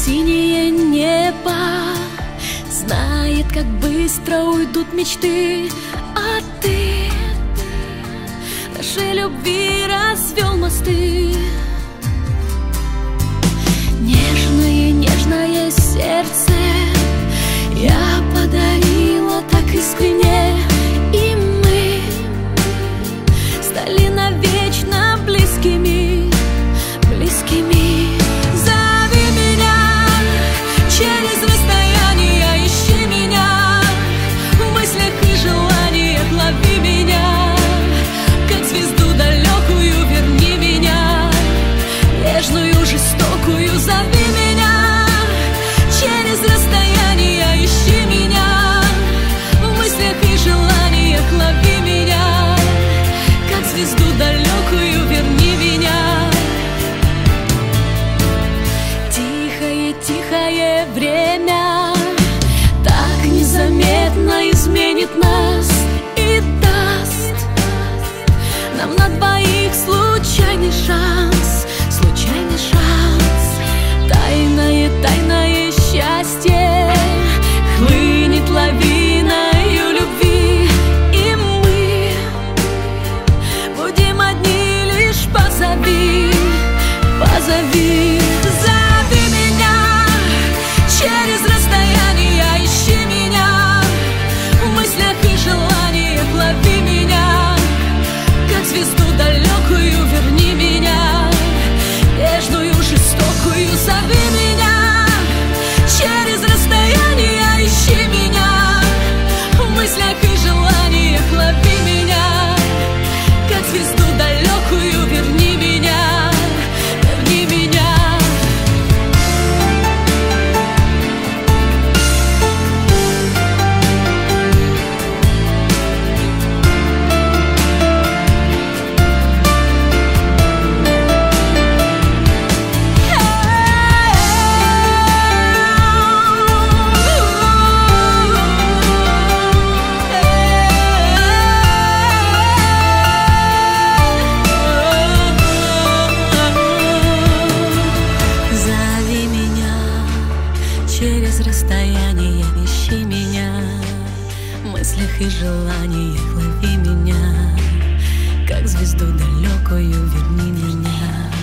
синее небо знает, как быстро уйдут мечты, а ты нашей любви развел мосты. Нежное, нежное сердце я подарила так искренне, и мы стали навечно близкими, близкими. Зови меня через расстояние, ищи меня в мыслях и желаниях, лови меня, как звезду далекую, верни меня, нежную, жестокую. Зови меня через расстояние, ищи меня в мыслях и желаниях, лови меня, как звезду далекую, верни меня. Тихое, тихое время так незаметно изменит нас и даст нам на двоих случайный шанс, случайный шанс. Тайное, тайное счастье хлынет лавиною любви, и мы будем одни лишь. Позови, позови. Зови меня через расстояние, ищи меня в мыслях и желаниях, лови меня, как звезду далекую, верни меня, нежную, жестокую. Зови меня через расстояние, ищи меня в мыслях и желаниях, лови меня, как звезду далекую, верни меня, верни меня. Через расстояние, ищи меня в мыслях и желаниях, лови меня, как звезду далекую, верни меня.